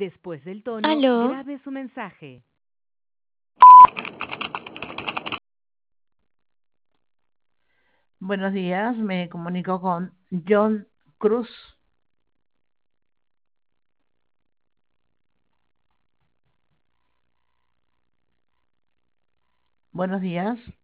Después del tono, Aló, grabe su mensaje. Buenos días, me comunico con John Cruz. Buenos días.